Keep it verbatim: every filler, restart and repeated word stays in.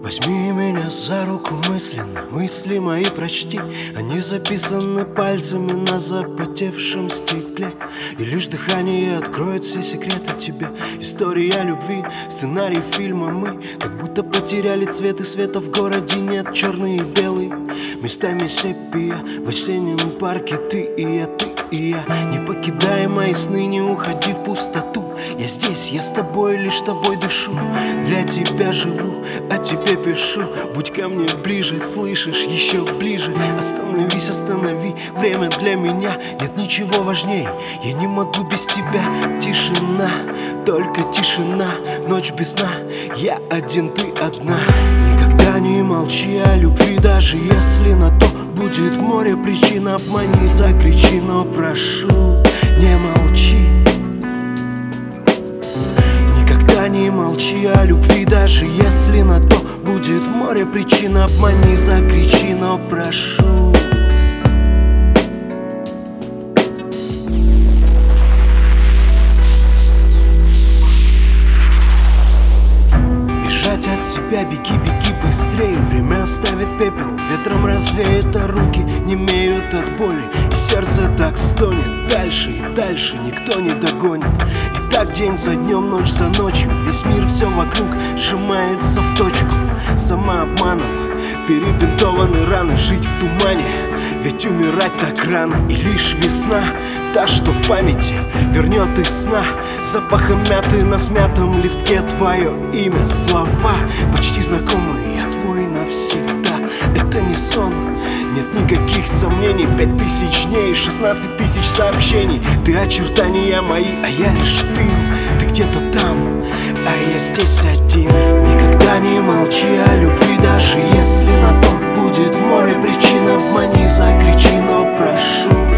Возьми меня за руку мысленно, мысли мои прочти. Они записаны пальцами на запотевшем стекле. И лишь дыхание откроет все секреты тебе. История любви, сценарий фильма. Мы как будто потеряли цвет, и света в городе нет. Черный и белый, местами сепия. В осеннем парке ты и я, ты и я. Не покидай мои сны, не уходи в пустоту. Я здесь, я с тобой, лишь тобой дышу. Для тебя живу, о тебе пишу. Будь ко мне ближе, слышишь, еще ближе. Остановись, останови, время для меня. Нет ничего важнее, я не могу без тебя. Тишина, только тишина, ночь без сна. Я один, ты одна. Никогда не молчи о любви, даже если на то будет море причин. Обмани, закричи, но прошу, не молчи. Не молчи о любви, даже если на то будет море причин. Обмани, закричи, но прошу. Бежать от себя, беги, беги быстрее. Время оставит пепел, ветром развеет, а руки немеют от боли. И сердце так стонет, дальше и дальше никто не догонит. И так день за днем, ночь за ночью, весь мир, все вокруг сжимается в точку. Самообманом перебинтованы раны, жить в тумане, ведь умирать так рано. И лишь весна, та, что в памяти, вернет из сна запахом мяты на смятом листке. Твое имя, слова почти знакомые, я твой навсегда. Это не сон, нет никаких сомнений. Пять тысяч дней, шестнадцать тысяч сообщений. Ты очертания мои, а я лишь дым. Ты где-то там, а я здесь один. Никогда не молчи о любви, даже если на то будет море причин. Обмани, закричи, но прошу.